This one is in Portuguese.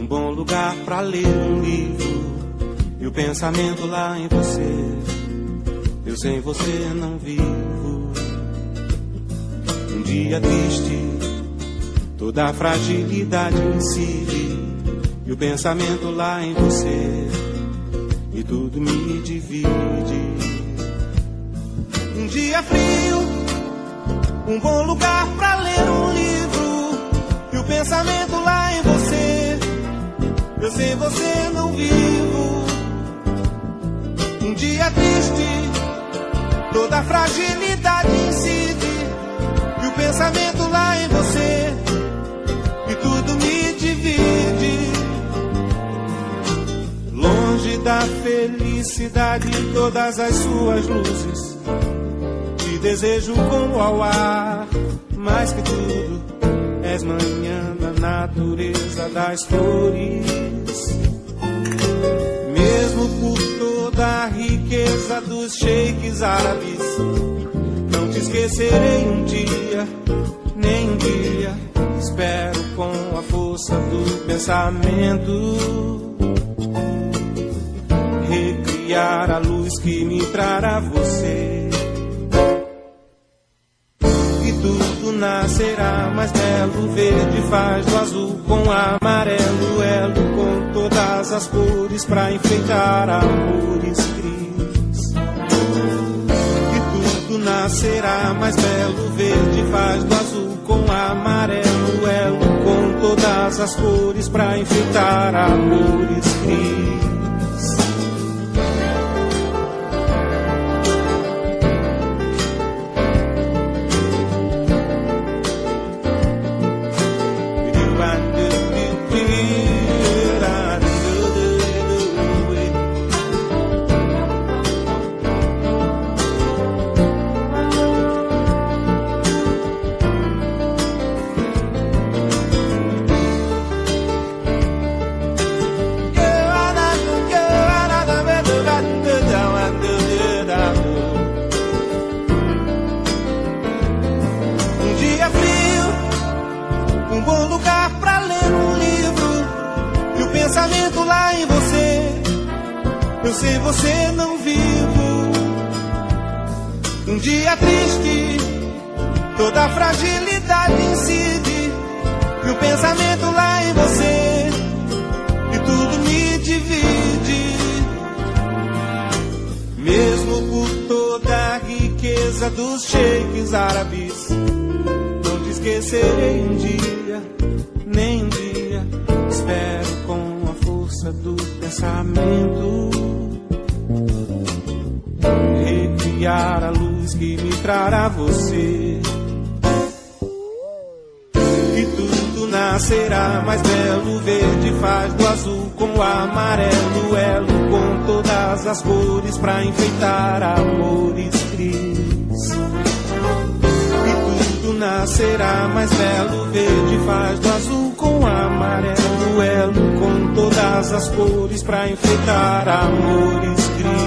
um bom lugar pra ler um livro e o pensamento lá em você. Eu sem você não vivo. Um dia triste, toda a fragilidade incide e o pensamento lá em você e tudo me divide. Um dia frio, um bom lugar pra ler um livro e o pensamento lá em você. Eu sem você não vivo. Um dia triste, toda a fragilidade incide e o pensamento lá em você e tudo me divide. Longe da felicidade e todas as suas luzes, te desejo como ao ar, mais que tudo és manhã da natureza das flores. Mesmo por toda a riqueza dos sheiks árabes, não te esquecerei um dia, nem um dia. Espero com a força do pensamento recriar a luz que me trará você. E tudo nascerá mais belo, verde faz do azul com amarelo, elo com todas as cores pra enfeitar amores cris. E tudo nascerá mais belo, verde faz do azul com amarelo, elo com todas as cores pra enfeitar amores cris. Sem você não vivo. Um dia triste, toda a fragilidade incide e o pensamento lá em você e tudo me divide. Mesmo por toda a riqueza dos sheiks árabes, não te esquecerei um dia, nem um dia. Espero com a força do pensamento recriar a luz que me trará você. E tudo nascerá mais belo, verde faz do azul com amarelo, elo com todas as cores pra enfeitar amores cris. E tudo nascerá mais belo, verde faz do azul com amarelo, elo com todas as cores pra enfeitar amores cris.